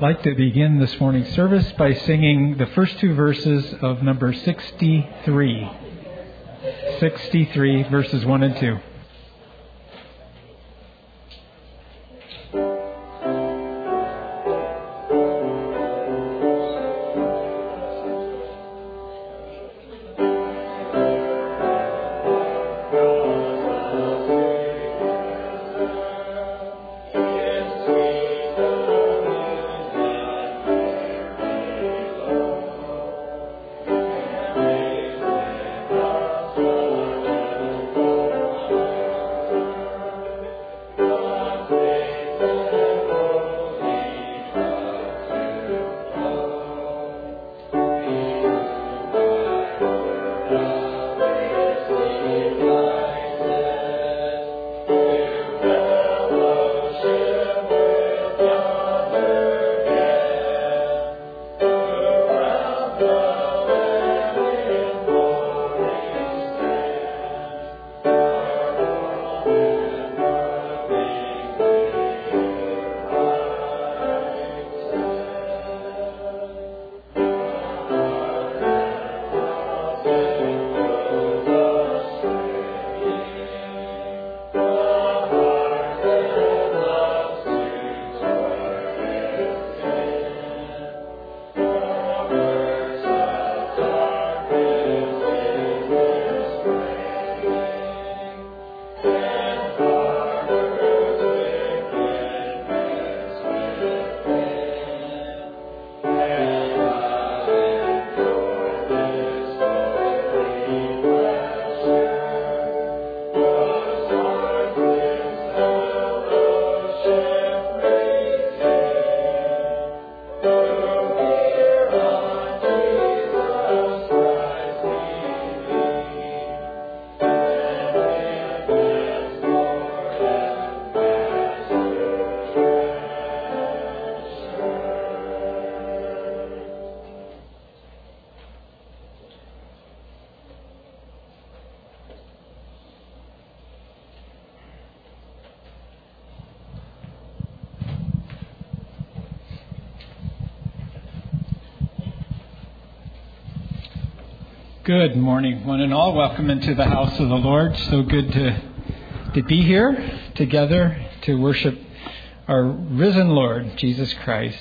like to begin this morning's service by singing the first two verses of number 63. 63, verses 1 and 2. Good morning, one and all. Welcome into the house of the Lord. So good to be here together to worship our risen Lord, Jesus Christ.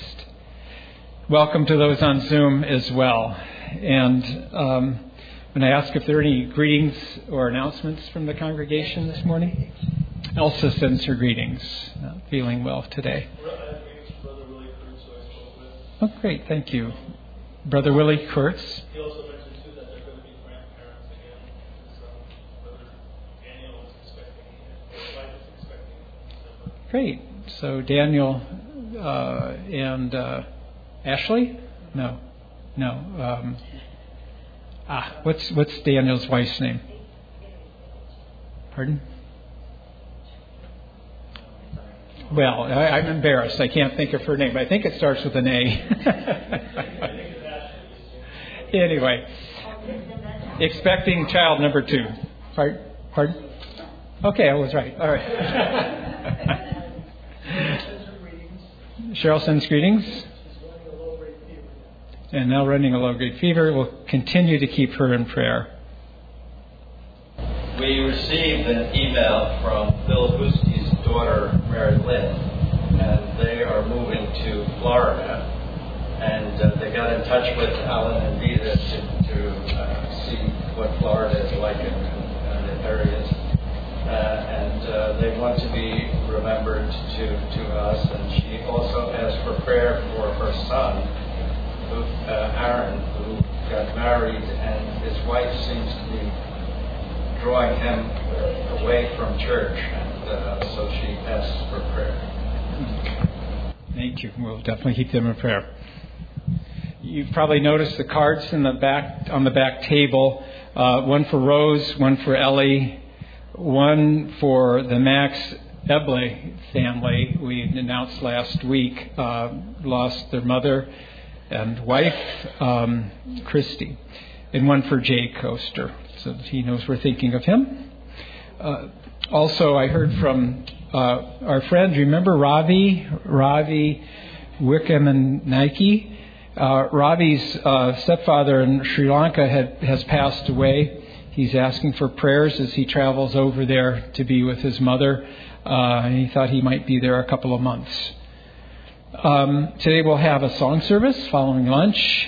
Welcome to those on Zoom as well. And when I ask if there are any greetings or announcements from the congregation this morning, Elsa sends her greetings. Not feeling well today. Oh, great. Thank you. Brother Willie Kurtz. He also mentioned, too, that they're going to be grandparents again. So Brother Daniel is expecting, his wife is expecting in December. Great. So Daniel and Ashley? No. What's Daniel's wife's name? Pardon? Well, I'm embarrassed. I can't think of her name. I think it starts with an A. Anyway, expecting child number 2. Pardon? Okay, I was right. All right. Cheryl sends greetings. And now running a low-grade fever. We'll continue to keep her in prayer. We received an email from Bill Buski's daughter, Mary Lynn, and they are moving to Florida. And they got in touch with Alan and Vida to see what Florida is like in the areas. And they want to be remembered to us. And she also asked for prayer for her son, Aaron, who got married, and his wife seems to be drawing him away from church. And so she asks for prayer. Thank you. We'll definitely keep them in prayer. You've probably noticed the cards on the back table. One for Rose, one for Ellie, one for the Max Eble family. We announced last week lost their mother and wife, Christy, and one for Jay Coaster, so that he knows we're thinking of him. Also, I heard from our friend, remember Ravi Wickramanayake. Ravi's stepfather in Sri Lanka has passed away. He's asking for prayers as he travels over there to be with his mother. He thought he might be there a couple of months. Today we'll have a song service following lunch.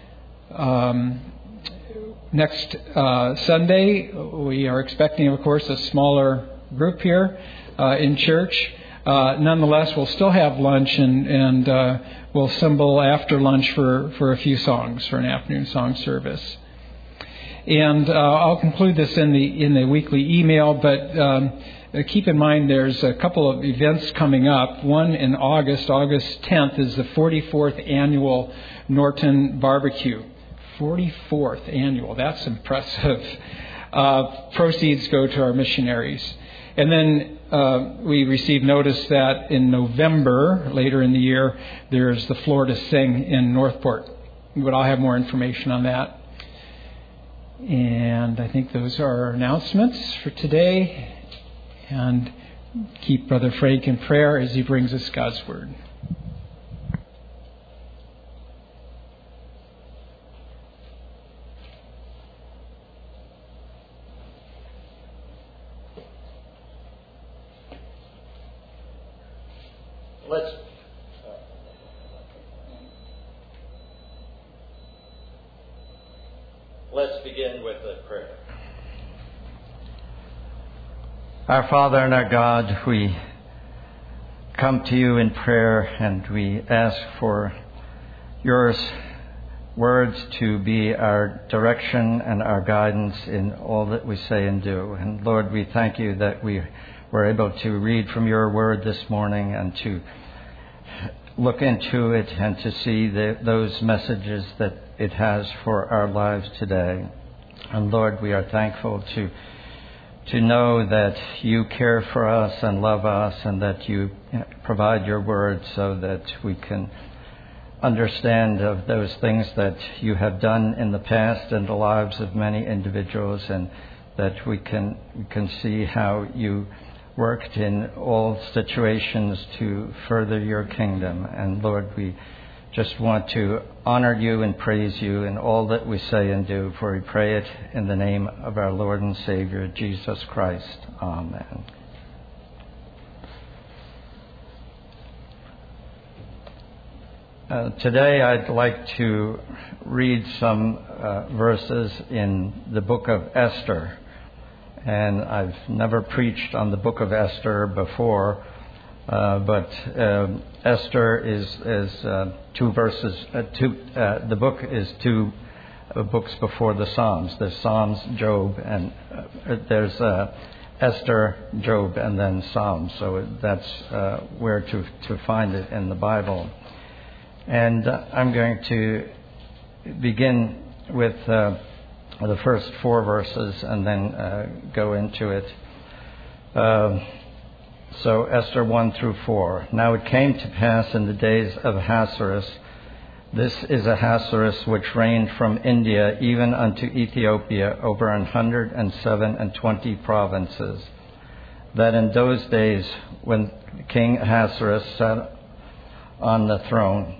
Next Sunday, we are expecting, of course, a smaller group here in church. Nonetheless, we'll still have lunch and we'll assemble after lunch for a few songs, for an afternoon song service. And I'll conclude this in the weekly email, but keep in mind there's a couple of events coming up. One in August 10th, is the 44th annual Norton Barbecue. 44th annual. That's impressive. Proceeds go to our missionaries. And then we received notice that in November, later in the year, there's the Florida Sing in Northport. But I'll have more information on that. And I think those are our announcements for today. And keep Brother Frank in prayer as he brings us God's Word. Let's begin with a prayer. Our Father and our God, we come to you in prayer and we ask for your words to be our direction and our guidance in all that we say and do. And Lord, we thank you that we were able to read from your word this morning and to look into it and to see those messages that it has for our lives today. And Lord, we are thankful to know that you care for us and love us and that you provide your word so that we can understand of those things that you have done in the past in the lives of many individuals, and that we can see how you worked in all situations to further your kingdom. And Lord, we just want to honor you and praise you in all that we say and do, for we pray it in the name of our Lord and Savior, Jesus Christ. Amen. Today I'd like to read some verses in the book of Esther. And I've never preached on the book of Esther before, but Esther is two verses. The book is two books before the Psalms. There's Psalms, Job, and there's Esther, Job, and then Psalms. So that's where to find it in the Bible. And I'm going to begin with the first four verses and then go into it. So Esther 1 through 4. Now it came to pass in the days of Ahasuerus, this is Ahasuerus which reigned from India even unto Ethiopia over 127 provinces, that in those days when King Ahasuerus sat on the throne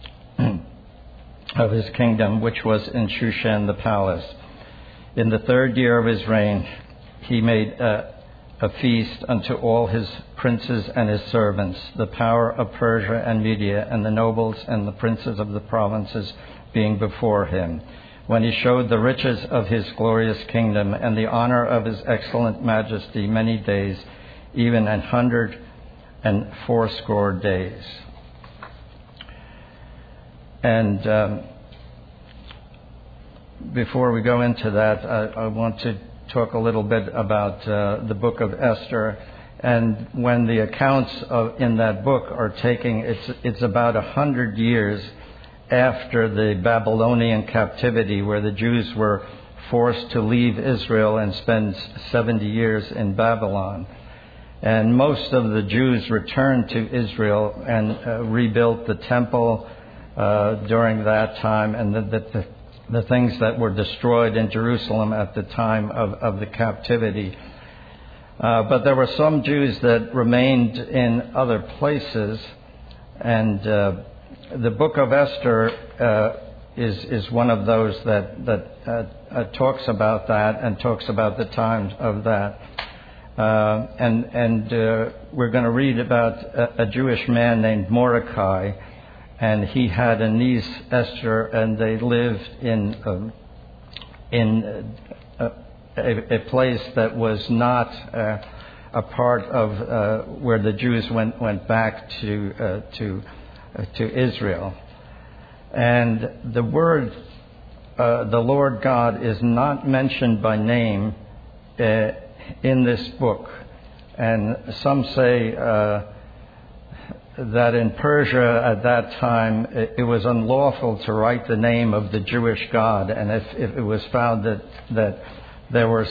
of his kingdom, which was in Shushan the palace, in the 3rd year of his reign, he made a feast unto all his princes and his servants, the power of Persia and Media, and the nobles and the princes of the provinces being before him, when he showed the riches of his glorious kingdom and the honor of his excellent majesty many days, even 180 days. And before we go into that, I want to talk a little bit about the book of Esther. And when the accounts in that book are taking, it's about 100 years after the Babylonian captivity, where the Jews were forced to leave Israel and spend 70 years in Babylon. And most of the Jews returned to Israel and rebuilt the temple during that time, and the things that were destroyed in Jerusalem at the time of the captivity. But there were some Jews that remained in other places, and the book of Esther is one of those that talks about that and talks about the times of that. And we're going to read about a Jewish man named Mordecai, and he had a niece, Esther, and they lived in a place that was not a part of where the Jews went back to Israel. And the word, the Lord God, is not mentioned by name in this book. And some say that in Persia at that time it was unlawful to write the name of the Jewish God, and if it was found that there were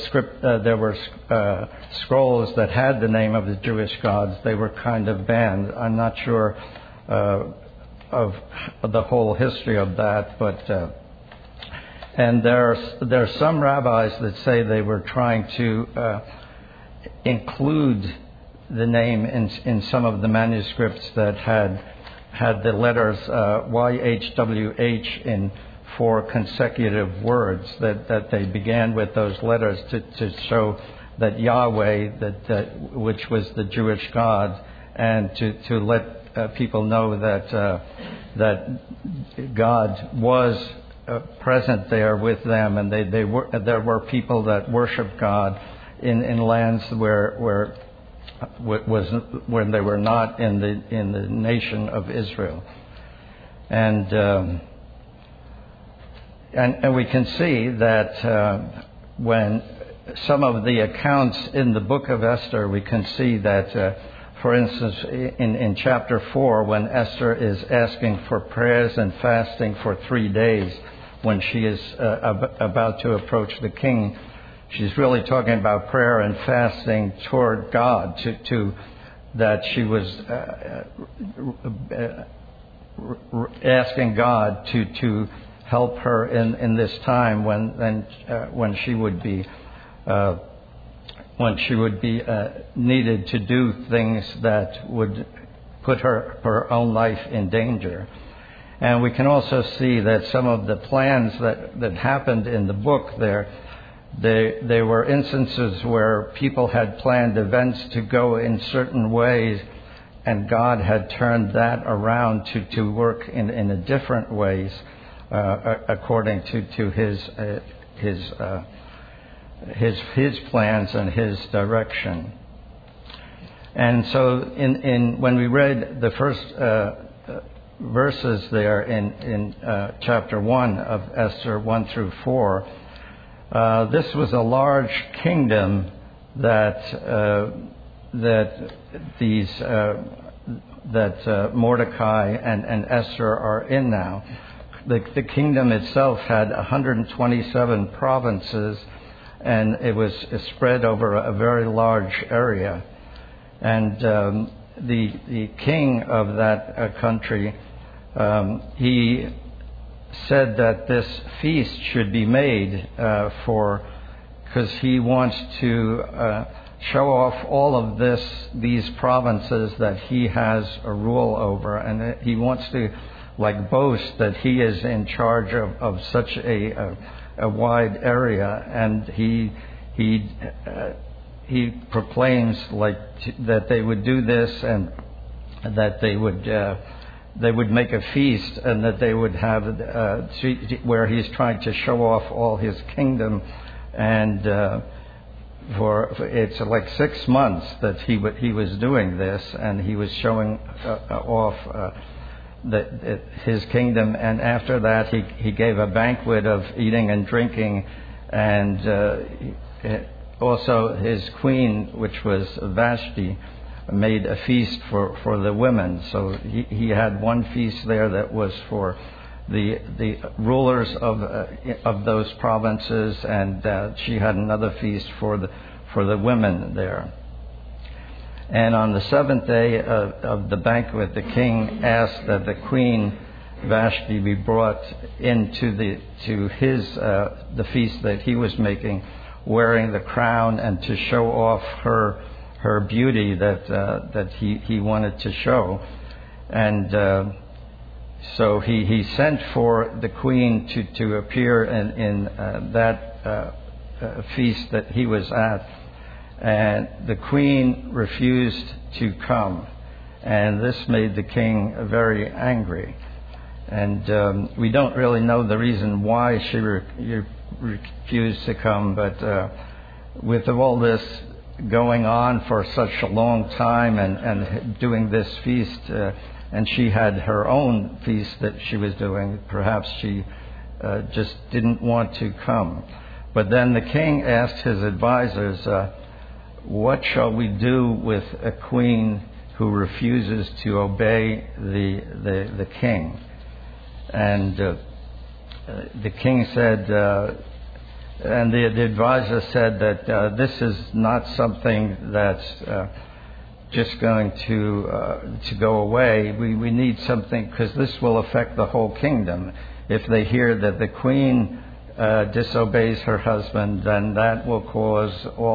scrolls that had the name of the Jewish gods, they were kind of banned. I'm not sure of the whole history of that, but and there are some rabbis that say they were trying to include the name in some of the manuscripts that had the letters YHWH in 4 consecutive words, that they began with those letters to show that Yahweh, which was the Jewish God, and to let people know that God was present there with them, and there were people that worshiped God in lands where they were not in the nation of Israel, and we can see that when some of the accounts in the book of Esther, we can see that. For instance, in chapter 4, when Esther is asking for prayers and fasting for 3 days, when she is about to approach the king, she's really talking about prayer and fasting toward God, that she was asking God to help her in this time when she would be needed to do things that would put her own life in danger. And we can also see that some of the plans that happened in the book there were instances where people had planned events to go in certain ways, and God had turned that around to work in a different ways according to his plans and his direction. And so when we read the first verses there in chapter 1 of Esther 1 through 4, this was a large kingdom that Mordecai and Esther are in now. The kingdom itself had 127 provinces, and it was spread over a very large area. And the king of that country, he said that this feast should be made because he wants to show off all of these provinces that he has a rule over, and he wants to boast that he is in charge of such a wide area, and he proclaims that they would do this, and that they would make a feast, and that they would have where he's trying to show off all his kingdom, and for it's 6 months that he was doing this, and he was showing off his kingdom. And after that he gave a banquet of eating and drinking, and also his queen, which was Vashti, made a feast for the women. So he had one feast there that was for the rulers of those provinces, and she had another feast for the women there. And on the 7th day of the banquet, the king asked that the queen Vashti be brought into the feast that he was making, wearing the crown, and to show off her beauty that he wanted to show. And So he sent for the queen to appear in that feast that he was at, and the queen refused to come, and this made the king very angry. And we don't really know the reason why she refused to come, but with all this going on for such a long time and doing this feast, and she had her own feast that she was doing, perhaps she just didn't want to come. But then the king asked his advisors, what shall we do with a queen who refuses to obey the king? And the king said, and the advisor said that this is not something that's just going to go away. We need something, because this will affect the whole kingdom. If they hear that the queen disobeys her husband, then that will cause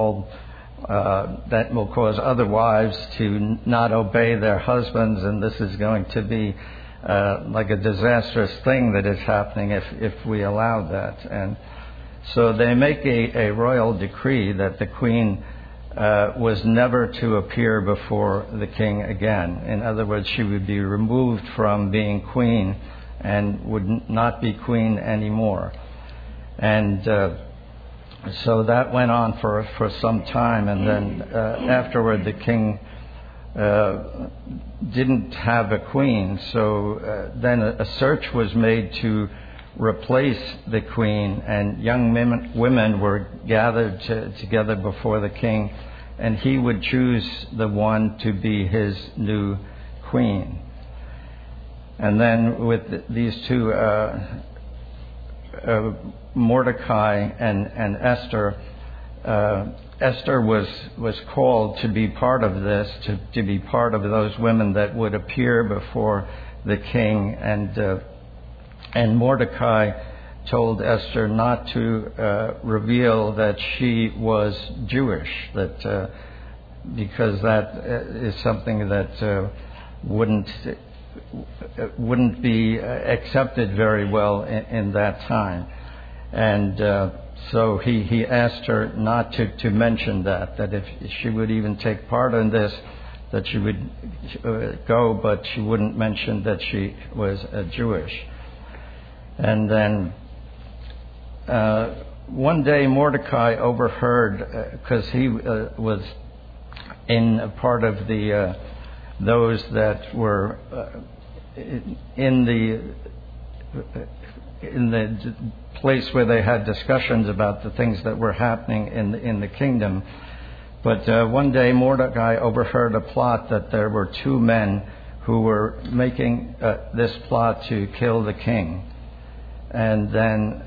other wives to not obey their husbands, and this is going to be like a disastrous thing that is happening if we allow that. And so they make a royal decree that the queen was never to appear before the king again. In other words, she would be removed from being queen and would not be queen anymore. And so that went on for some time, and then afterward the king didn't have a queen, so then a search was made to replace the queen, and young women were gathered together before the king, and he would choose the one to be his new queen. And then with these two, Mordecai and Esther, Esther was called to be part of this, to be part of those women that would appear before the king, and Mordecai told Esther not to reveal that she was Jewish, that because that is something that wouldn't be accepted very well in that time. And so he asked her not to mention that if she would even take part in this, that she would go, but she wouldn't mention that she was Jewish. And then one day Mordecai overheard, because he was in a part of those that were in the place where they had discussions about the things that were happening in the kingdom. But one day Mordecai overheard a plot that there were two men who were making this plot to kill the king, and then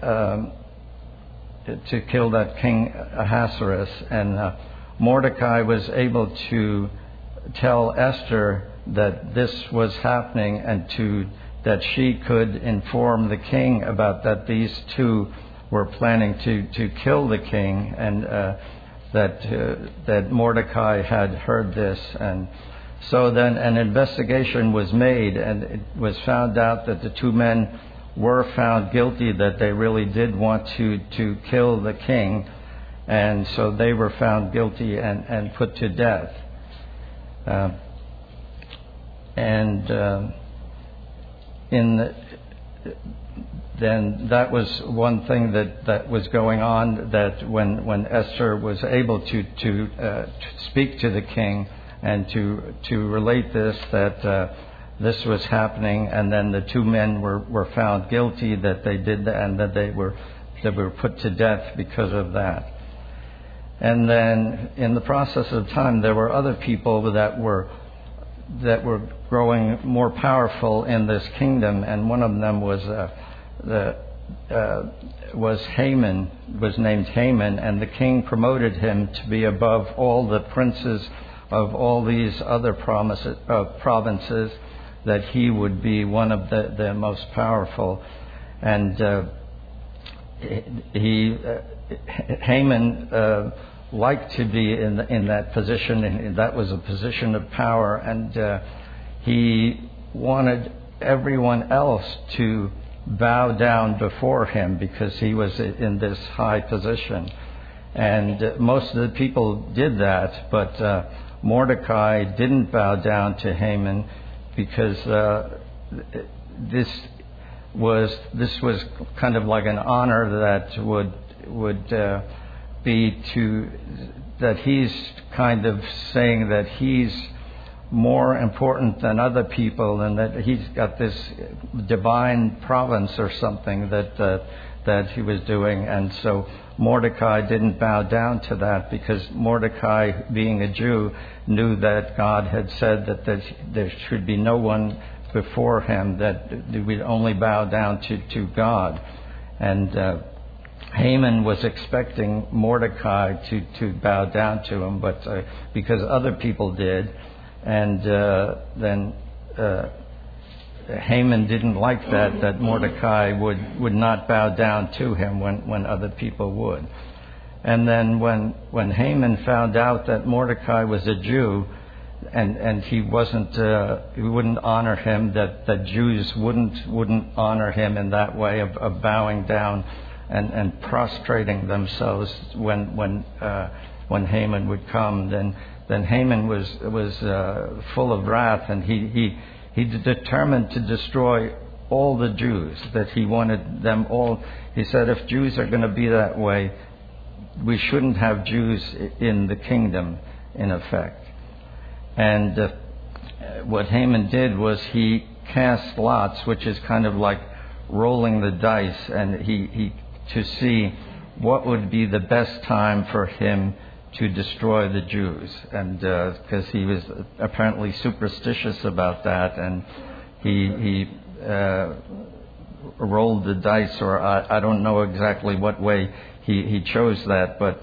to kill that King Ahasuerus. And Mordecai was able to tell Esther that this was happening, and that she could inform the king about that these two were planning to kill the king, and that Mordecai had heard this. And so then an investigation was made, and it was found out that the two men were found guilty, that they really did want to kill the king, and so they were found guilty and put to death. Then that was one thing that was going on, that when Esther was able to speak to the king and to relate this, that this was happening, and then the two men were found guilty, that they did that, and that they were put to death because of that. And then in the process of time, there were other people that were growing more powerful in this kingdom, and one of them was Haman, was named Haman, and the king promoted him to be above all the princes of all these other provinces, that he would be one of the most powerful. And Haman liked to be in that position, and that was a position of power, and he wanted everyone else to bow down before him because he was in this high position. And most of the people did that, but Mordecai didn't bow down to Haman because this was kind of like an honor that would be to that he's kind of saying that he's more important than other people and that he's got this divine province or something that he was doing. And so Mordecai didn't bow down to that because Mordecai, being a Jew, knew that God had said that there should be no one before him, that we'd only bow down to God. And Haman was expecting Mordecai to bow down to him, but because other people did, and then Haman didn't like that Mordecai would not bow down to him when other people would. And then when Haman found out that Mordecai was a Jew, and he wouldn't honor him, that Jews wouldn't honor him in that way of bowing down and prostrating themselves when Haman would come, then Haman was full of wrath, and he determined to destroy all the Jews, that he wanted them all. He said, if Jews are going to be that way, we shouldn't have Jews in the kingdom, in effect. And what Haman did was he cast lots, which is kind of like rolling the dice, and he to see what would be the best time for him to destroy the Jews. And because he was apparently superstitious about that, and he rolled the dice, or I don't know exactly what way he chose that, but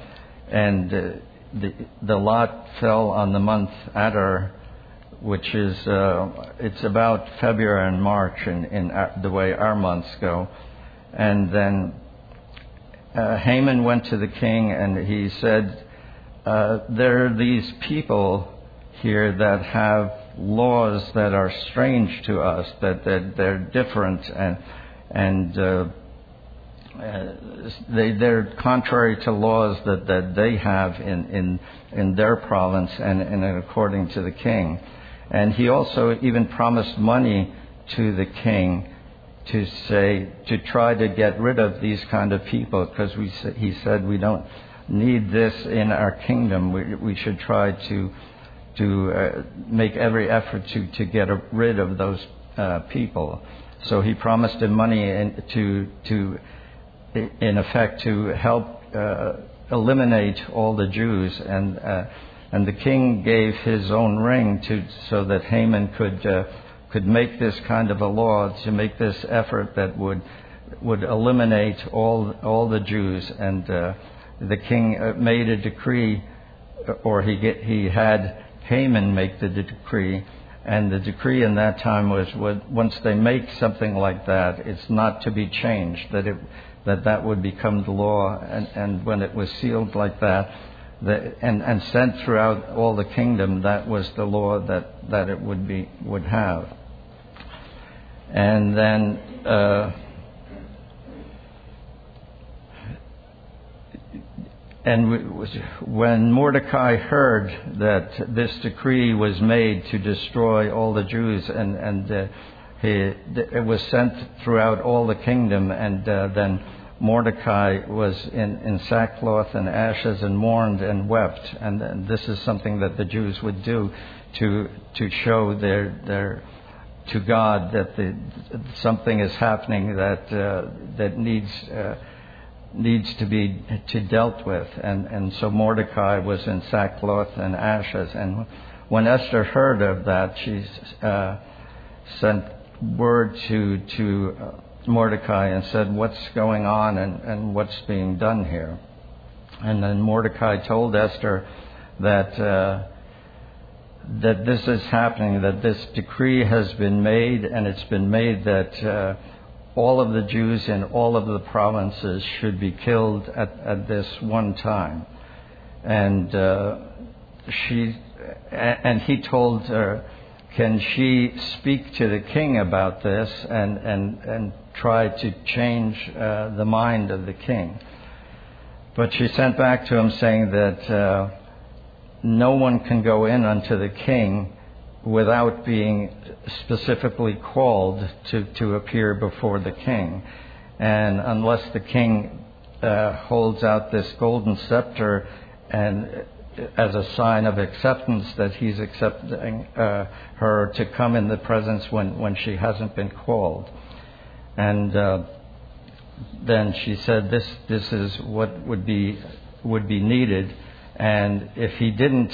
the lot fell on the month Adar, which is it's about February and March in the way our months go. And then Haman went to the king and he said, there are these people here that have laws that are strange to us, that they're different, and they're contrary to laws that they have in their province and according to the king. And he also even promised money to the king to try to get rid of these kind of people, because he said we don't need this in our kingdom. We should try to make every effort to get rid of those people. So he promised him money in effect to help eliminate all the Jews, and the king gave his own ring so that Haman could make this kind of a law, to make this effort that would eliminate all the Jews. And the king made a decree, or he had Haman make the decree. And the decree in that time was once they make something like that, it's not to be changed, that would become the law. And when it was sealed like that, and sent throughout all the kingdom, that was the law that it would have. And then when Mordecai heard that this decree was made to destroy all the Jews, and it was sent throughout all the kingdom, and then Mordecai was in sackcloth and ashes and mourned and wept. And this is something that the Jews would do to show their to God that something is happening that needs to be dealt with. And so Mordecai was in sackcloth and ashes. And when Esther heard of that, she sent word to Mordecai and said, what's going on and what's being done here? And then Mordecai told Esther that this is happening, that this decree has been made, and it's been made that all of the Jews in all of the provinces should be killed at this one time. And he told can she speak to the king about this and try to change the mind of the king? But she sent back to him saying that no one can go in unto the king without being specifically called to appear before the king. And unless the king holds out this golden scepter and as a sign of acceptance that he's accepting her to come in the presence when she hasn't been called. And then she said this is what would be needed, and if he didn't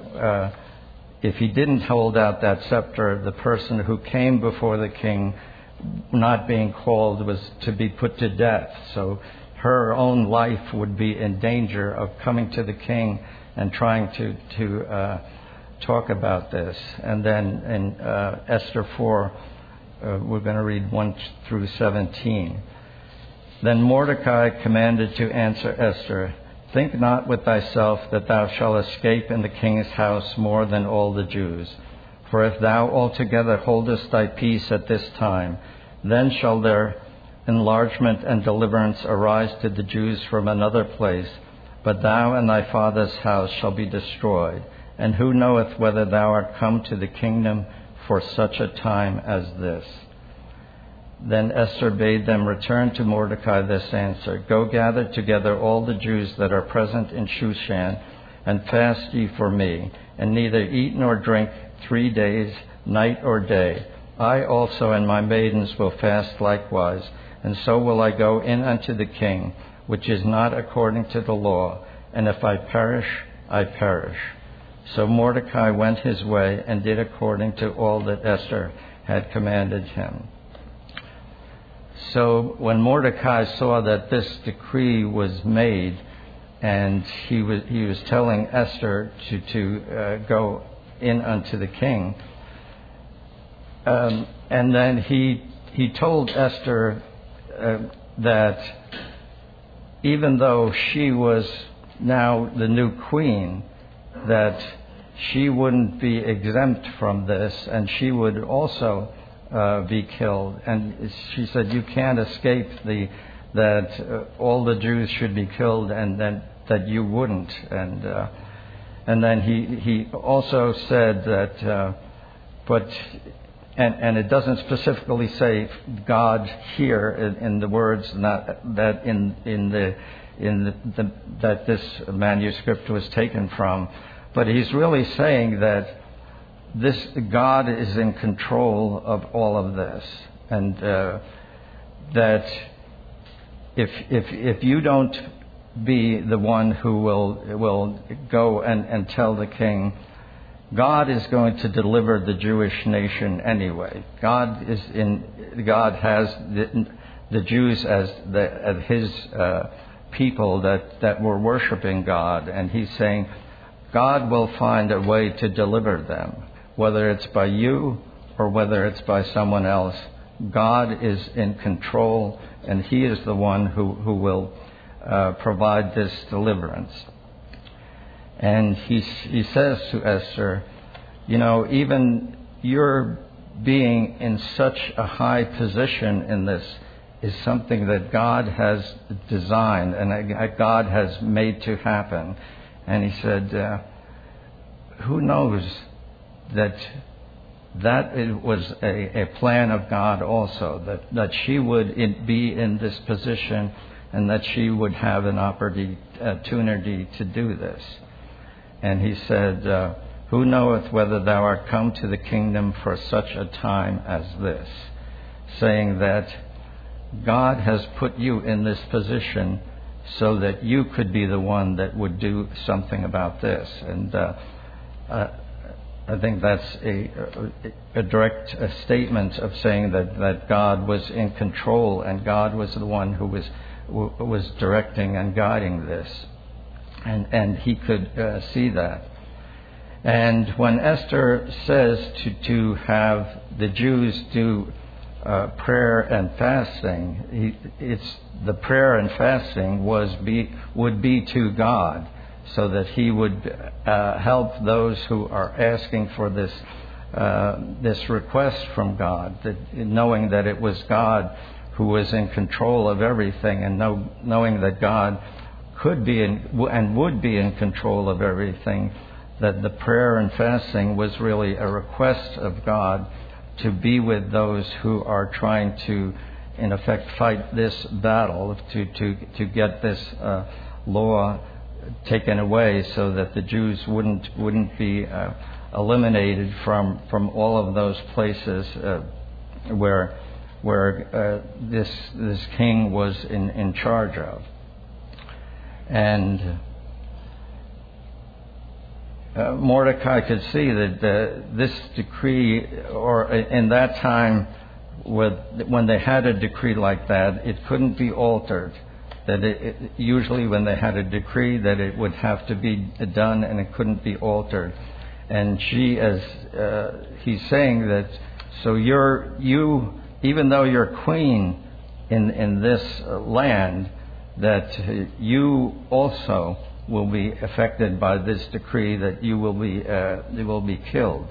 hold out that scepter, the person who came before the king not being called was to be put to death. So her own life would be in danger of coming to the king and trying to talk about this. And then in Esther 4, we're going to read 1 through 17. Then Mordecai commanded to answer Esther, "Think not with thyself that thou shalt escape in the king's house more than all the Jews. For if thou altogether holdest thy peace at this time, then shall there enlargement and deliverance arise to the Jews from another place, but thou and thy father's house shall be destroyed. And who knoweth whether thou art come to the kingdom for such a time as this?" Then Esther bade them return to Mordecai this answer, "Go gather together all the Jews that are present in Shushan, and fast ye for me, and neither eat nor drink 3 days, night or day. I also and my maidens will fast likewise, and so will I go in unto the king, which is not according to the law, and if I perish, I perish." So Mordecai went his way and did according to all that Esther had commanded him. So when Mordecai saw that this decree was made, and he was telling Esther to go in unto the king, and then he told Esther that even though she was now the new queen, that she wouldn't be exempt from this, and she would also be killed. And she said, "You can't escape that all the Jews should be killed, and then that you wouldn't." And then he also said that, and it doesn't specifically say God here in the words that that this manuscript was taken from, but he's really saying that this God is in control of all of this, and that if you don't be the one who will go and tell the king, God is going to deliver the Jewish nation anyway. God has the Jews as his people that were worshiping God, and he's saying God will find a way to deliver them, whether it's by you or whether it's by someone else. God is in control, and he is the one who will provide this deliverance. And he says to Esther, even your being in such a high position in this is something that God has designed and God has made to happen. And he said, who knows that it was a plan of God also, that she would be in this position and that she would have an opportunity to do this. And he said, who knoweth whether thou art come to the kingdom for such a time as this? Saying that God has put you in this position so that you could be the one that would do something about this. And I think that's a direct statement of saying that God was in control and God was the one who was directing and guiding this. And he could see that. And when Esther says to have the Jews do prayer and fasting, it's the prayer and fasting would be to God, so that he would help those who are asking for this this request from God, that knowing that it was God who was in control of everything, and knowing that God could be and would be in control of everything, that the prayer and fasting was really a request of God to be with those who are trying to, in effect, fight this battle, to get this law taken away, so that the Jews wouldn't be eliminated from all of those places where this king was in charge of. And Mordecai could see that this decree, or in that time, when they had a decree like that, it couldn't be altered. That usually when they had a decree, that it would have to be done and it couldn't be altered. And he's saying that, so you, even though you're queen in this land, that you also will be affected by this decree, that you will be killed.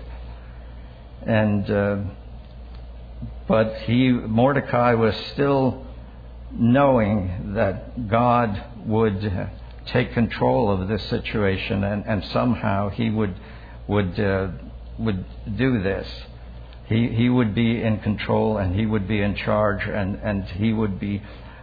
And but Mordecai was still knowing that God would take control of this situation, and somehow he would do this. He would be in control, and he would be in charge, and he would be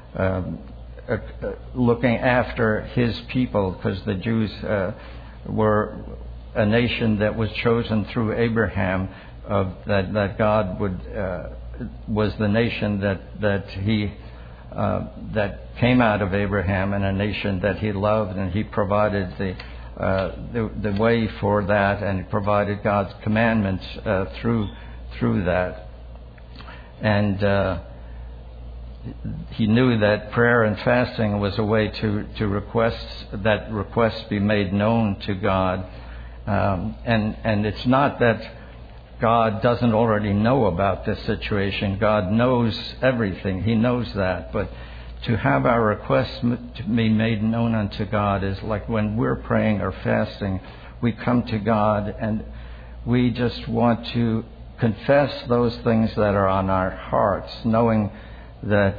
looking after his people, because the Jews were a nation that was chosen through Abraham, that God was the nation that came out of Abraham, and a nation that he loved, and he provided the way for that, and he provided God's commandments through that. And he knew that prayer and fasting was a way to request that requests be made known to God. And it's not that God doesn't already know about this situation. God knows everything. He knows that. But to have our requests to be made known unto God is like when we're praying or fasting, we come to God and we just want to confess those things that are on our hearts, knowing that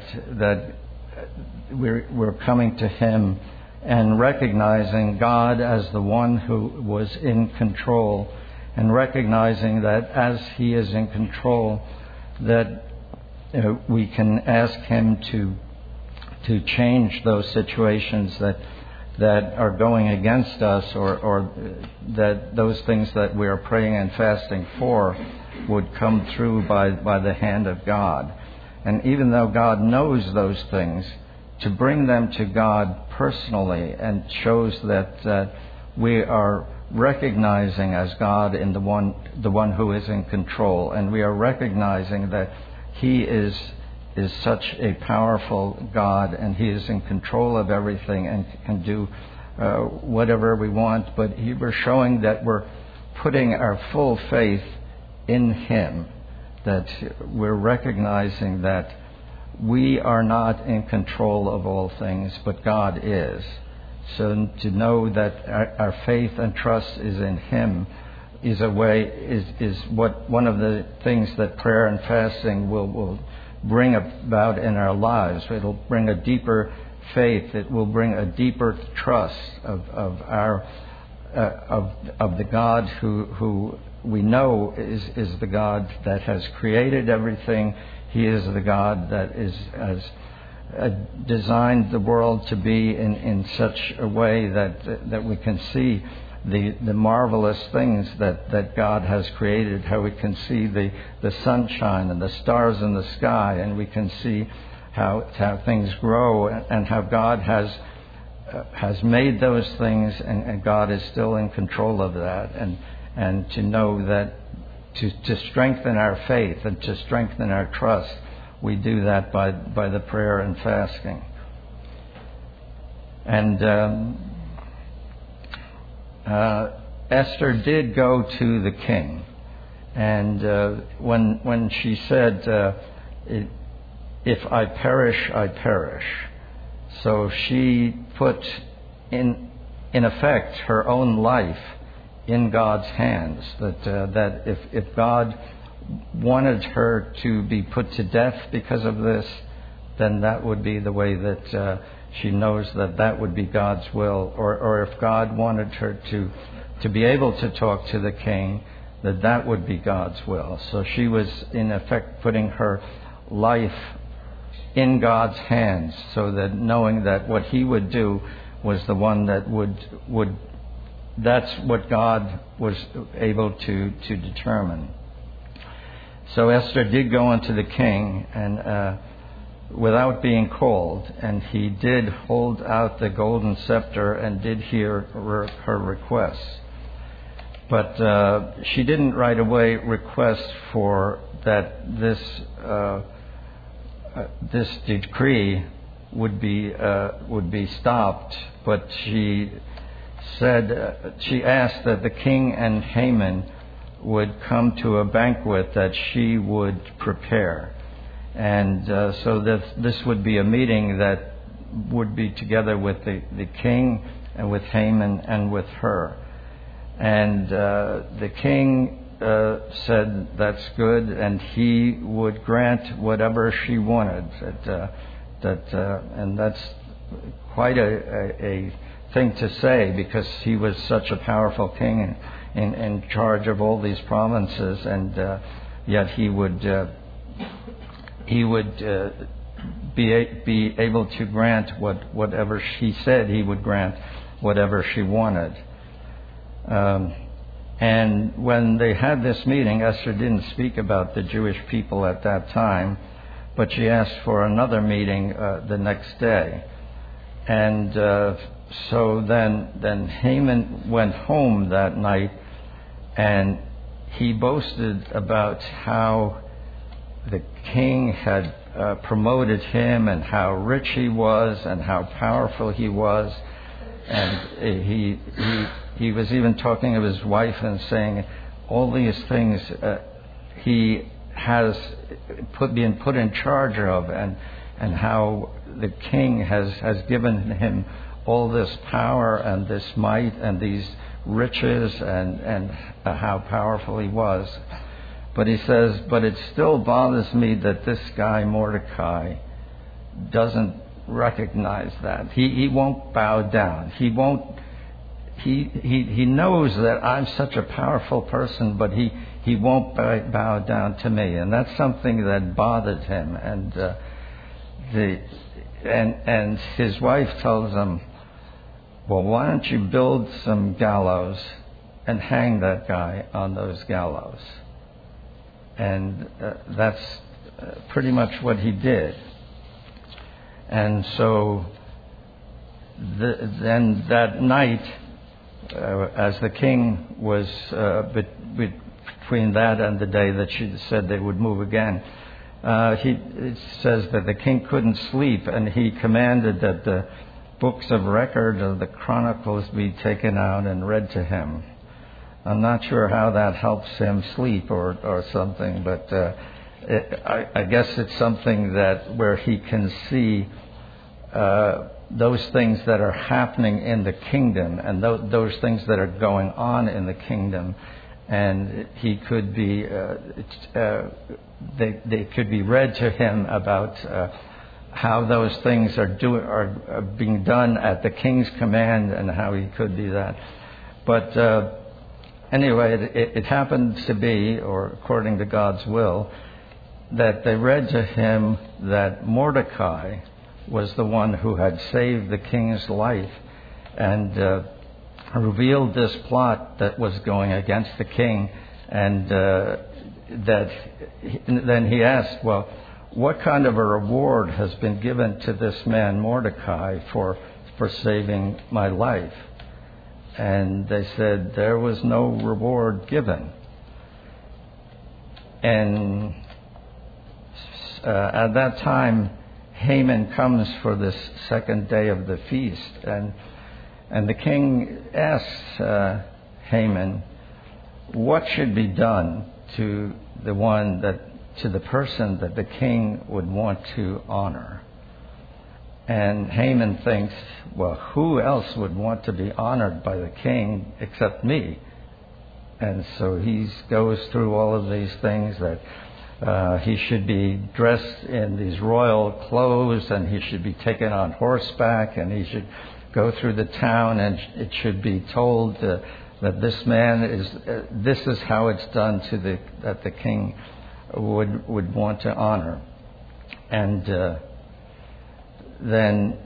we're coming to Him and recognizing God as the one who was in control, and recognizing that as He is in control, that we can ask Him to change those situations that are going against us, or that those things that we are praying and fasting for would come through by the hand of God. And even though God knows those things, to bring them to God personally, and shows that we are recognizing as God in the one who is in control, and we are recognizing that He is such a powerful God, and He is in control of everything and can do whatever we want. But we're showing that we're putting our full faith in Him, that we're recognizing that we are not in control of all things, but God is. So to know that our faith and trust is in Him is one of the things that prayer and fasting will bring about in our lives. It'll bring a deeper faith. It will bring a deeper trust of the God who we know is the God that has created everything. He is the God that has designed the world to be in such a way that we can see the marvelous things that God has created, how we can see the sunshine and the stars in the sky, and we can see how things grow, and how God has made those things, and God is still in control of that, and to know that to strengthen our faith and to strengthen our trust, we do that by the prayer and fasting. And Esther did go to the king, and when she said, "If I perish, I perish," so she put in effect her own life in God's hands. That if God wanted her to be put to death because of this, then that would be the way that she knows that would be God's will. Or if God wanted her to be able to talk to the king, that would be God's will. So she was in effect putting her life in God's hands, so that knowing that what he would do was the one that would that's what God was able to determine. So Esther did go unto the king, and without being called, and he did hold out the golden scepter and did hear her requests. But she didn't right away request for that this decree would be stopped. But she said she asked that the king and Haman would come to a banquet that she would prepare, and so that this would be a meeting that would be together with the king and with Haman and with her. And the king said that's good, and he would grant whatever she wanted. And that's quite a thing to say, because he was such a powerful king in charge of all these provinces, and yet he would be able to grant whatever she said. He would grant whatever she wanted. And when they had this meeting, Esther didn't speak about the Jewish people at that time, but she asked for another meeting the next day. And so then Haman went home that night, and he boasted about how the king had promoted him, and how rich he was, and how powerful he was. And he was even talking of his wife and saying all these things he has been put in charge of, and how the king has given him all this power and this might and these riches, and how powerful he was. But he says, but it still bothers me that this guy Mordecai doesn't recognize that. He won't bow down. He won't. He knows that I'm such a powerful person, but he won't bow down to me, and that's something that bothered him. And his wife tells him, well, why don't you build some gallows and hang that guy on those gallows? And that's pretty much what he did. And so then that night, as the king was between that and the day that she said they would move again, it says that the king couldn't sleep, and he commanded that the books of record of the chronicles be taken out and read to him. I'm not sure how that helps him sleep or something, but I guess it's something that where he can see those things that are happening in the kingdom, and those things that are going on in the kingdom, and he could be they could be read to him about how those things are being done at the king's command, and how he could be that. But anyway, it happened to be, or according to God's will, that they read to him that Mordecai was the one who had saved the king's life, and revealed this plot that was going against the king. And then he asked, well, what kind of a reward has been given to this man Mordecai for saving my life? And they said there was no reward given. And at that time, Haman comes for this second day of the feast, and the king asks Haman, what should be done to the person that the king would want to honor? And Haman thinks, well, who else would want to be honored by the king except me? And so he goes through all of these things that he should be dressed in these royal clothes, and he should be taken on horseback, and he should go through the town, and it should be told that this man is, this is how it's done that the king would want to honor. And then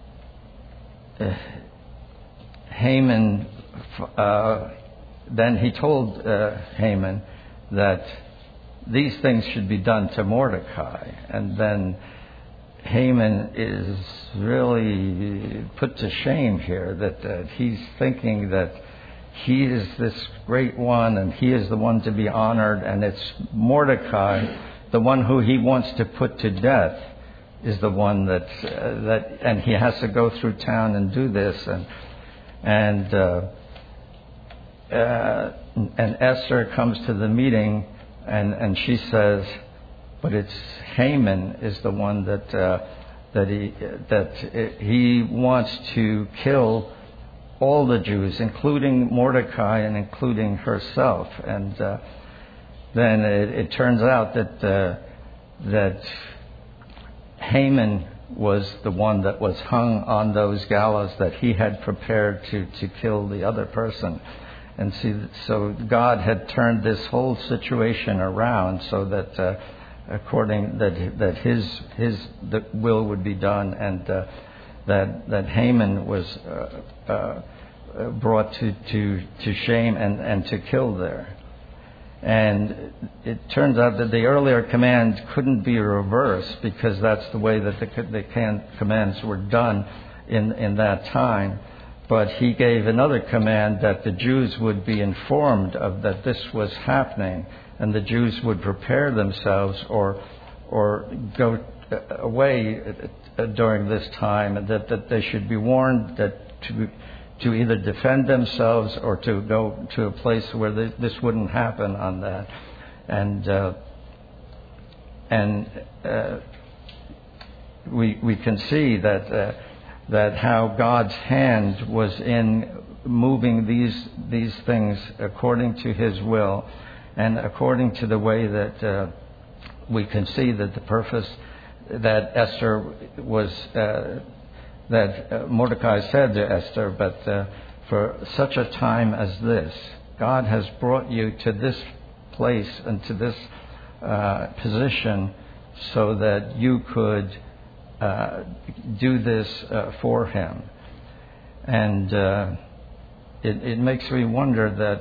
Haman, then he told Haman that these things should be done to Mordecai. And then Haman is really put to shame here, that he's thinking that he is this great one and he is the one to be honored, and it's Mordecai, the one who he wants to put to death, is the one that and he has to go through town and do this, and Esther comes to the meeting, and she says, but it's Haman is the one that he wants to kill all the Jews, including Mordecai and including herself. And then it turns out that Haman was the one that was hung on those gallows that he had prepared to kill the other person. And see, so God had turned this whole situation around so that according that the will would be done, and that Haman was brought to shame and to kill there. And it turns out that the earlier command couldn't be reversed, because that's the way that the commands were done in that time. But he gave another command that the Jews would be informed of that this was happening, and the Jews would prepare themselves or go away during this time, and that they should be warned that to either defend themselves or to go to a place where this wouldn't happen on that. And we can see that how God's hand was in moving these things according to His will, and according to the way that we can see that the purpose that Esther was, that Mordecai said to Esther, but for such a time as this, God has brought you to this place and to this position so that you could do this for Him. And it makes me wonder that,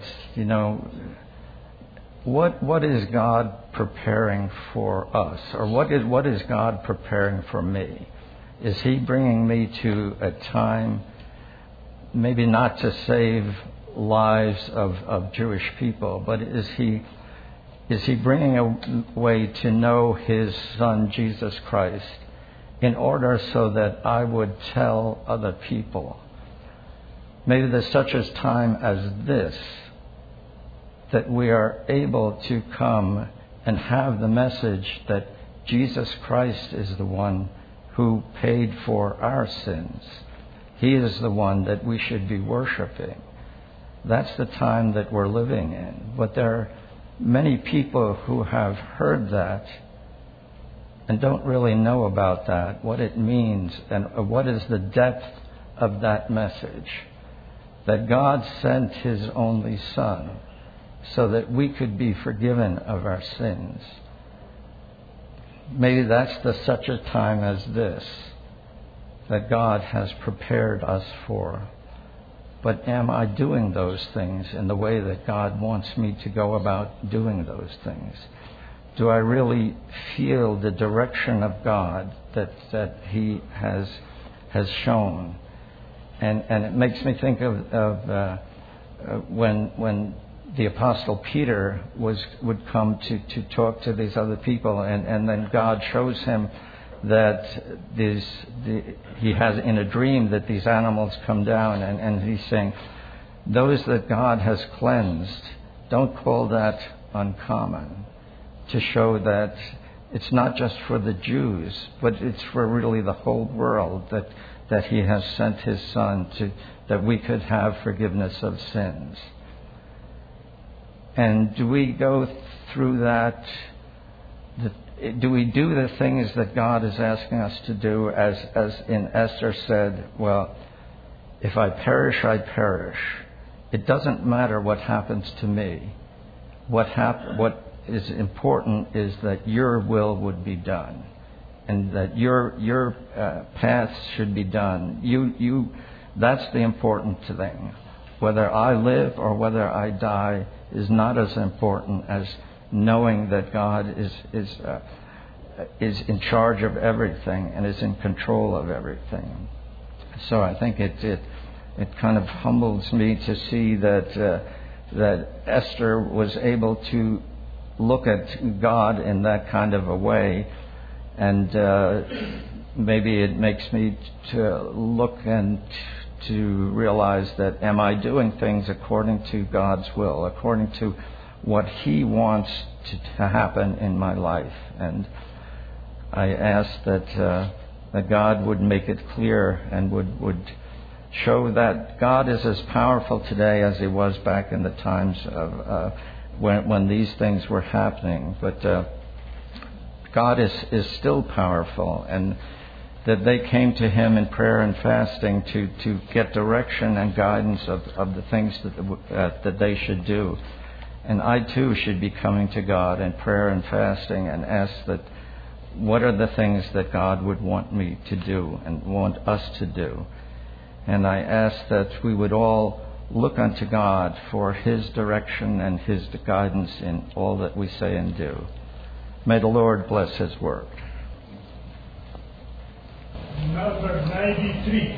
what is God preparing for us? Or what is God preparing for me? Is He bringing me to a time, maybe not to save lives of Jewish people, but is He bringing a way to know His Son, Jesus Christ, in order so that I would tell other people? Maybe there's such a time as this, that we are able to come and have the message that Jesus Christ is the one who paid for our sins. He is the one that we should be worshiping. That's the time that we're living in. But there are many people who have heard that and don't really know about that, what it means, and what is the depth of that message. That God sent His only Son so that we could be forgiven of our sins. Maybe that's such a time as this that God has prepared us for. But am I doing those things in the way that God wants me to go about doing those things? Do I really feel the direction of God that He has shown? And it makes me think of when the Apostle Peter would come to talk to these other people, and then God shows him that he has in a dream that these animals come down, and he's saying, those that God has cleansed, don't call that uncommon, to show that it's not just for the Jews, but it's for really the whole world, that He has sent His Son that we could have forgiveness of sins. And do we go through that? Do we do the things that God is asking us to do? As in Esther said, well, if I perish, I perish. It doesn't matter what happens to me. What is important is that your will would be done, and that your paths should be done. That's the important thing. Whether I live or whether I die is not as important as knowing that God is in charge of everything and is in control of everything. So I think it kind of humbles me to see that Esther was able to look at God in that kind of a way, and maybe it makes me to look and to realize that, am I doing things according to God's will, according to what He wants to happen in my life? And I ask that God would make it clear and would show that God is as powerful today as He was back in the times of when these things were happening. But God is still powerful, and that they came to Him in prayer and fasting to get direction and guidance of the things that they should do. And I too should be coming to God in prayer and fasting and ask that, what are the things that God would want me to do and want us to do? And I ask that we would all look unto God for His direction and His guidance in all that we say and do. May the Lord bless His word. Number 93.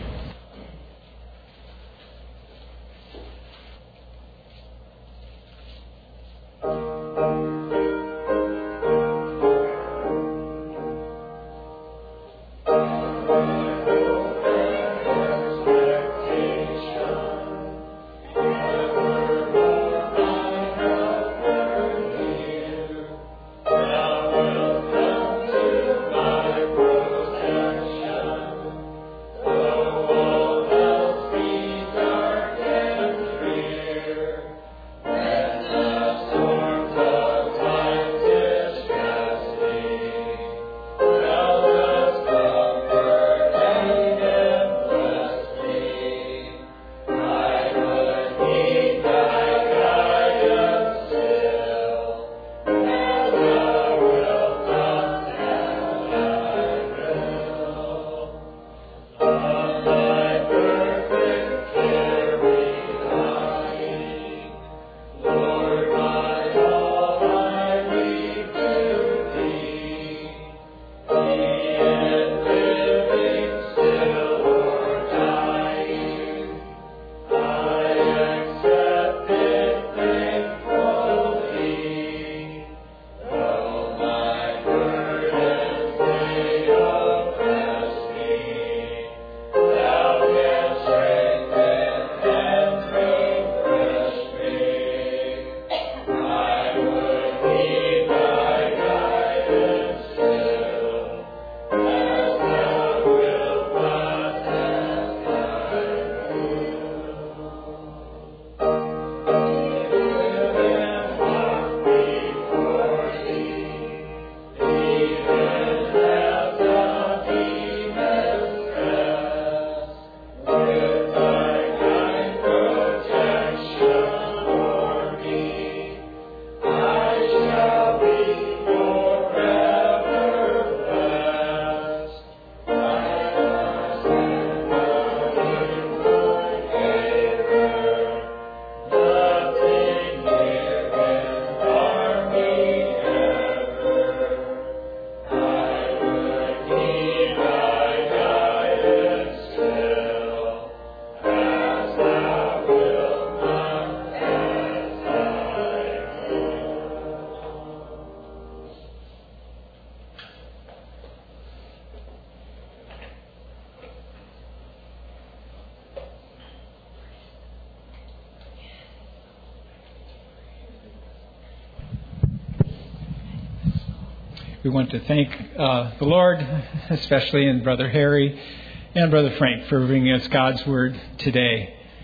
We want to thank the Lord, especially in Brother Harry and Brother Frank, for bringing us God's Word today.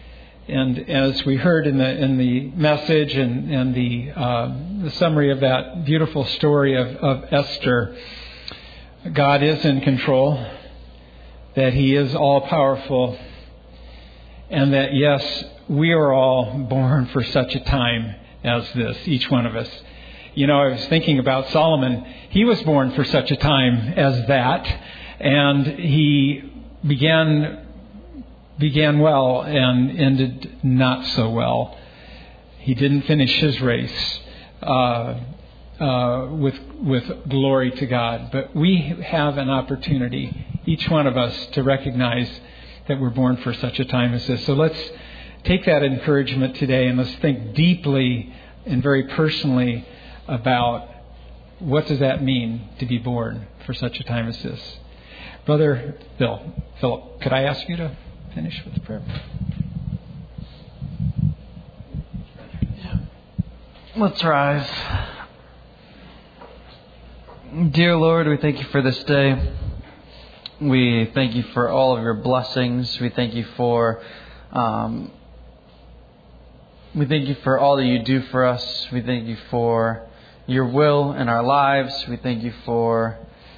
And as we heard in the message and the summary of that beautiful story of Esther, God is in control, that He is all-powerful, and that, yes, we are all born for such a time as this, each one of us. You know, I was thinking about Solomon. He was born for such a time as that, and he began well and ended not so well. He didn't finish his race with glory to God. But we have an opportunity, each one of us, to recognize that we're born for such a time as this. So let's take that encouragement today and let's think deeply and very personally about what does that mean to be born for such a time as this. Brother Philip, could I ask you to finish with the prayer? Let's rise. Dear Lord, we thank you for this day. We thank you for all of your blessings. We thank you for all that you do for us. We thank you for your will in our lives. We thank you for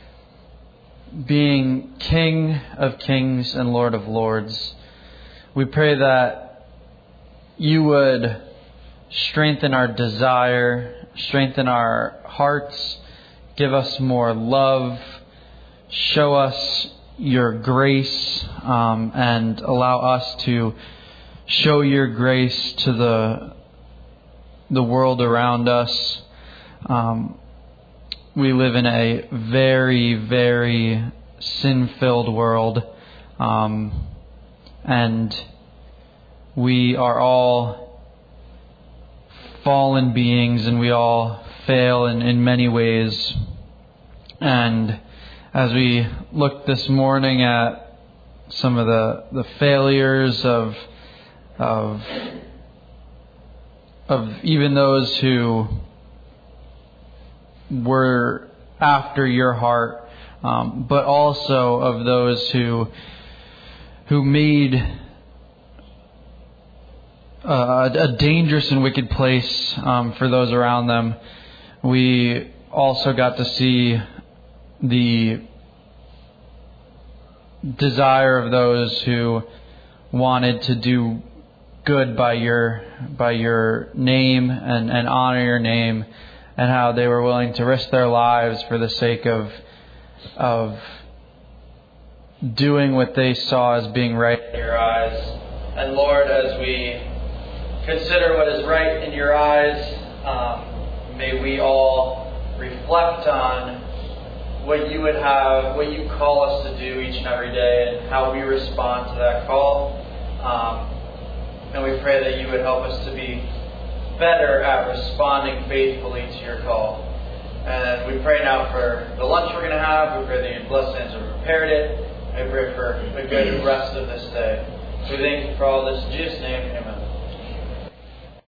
being King of Kings and Lord of Lords. We pray that you would strengthen our desire, strengthen our hearts, give us more love, show us your grace, and allow us to show your grace to the world around us. We live in a very, very sin-filled world, and we are all fallen beings, and we all fail in many ways. And as we look this morning at some of the failures of even those who were after your heart, but also of those who made a dangerous and wicked place for those around them. We also got to see the desire of those who wanted to do good by your name and honor your name, and how they were willing to risk their lives for the sake of doing what they saw as being right in your eyes. And Lord, as we consider what is right in your eyes, may we all reflect on what you would have, what you call us to do each and every day, and how we respond to that call. And we pray that you would help us to be better at responding faithfully to your call. And we pray now for the lunch we're going to have. We pray that you bless us and prepared it. We pray for a good rest of this day. We thank you for all this in Jesus' name. Amen.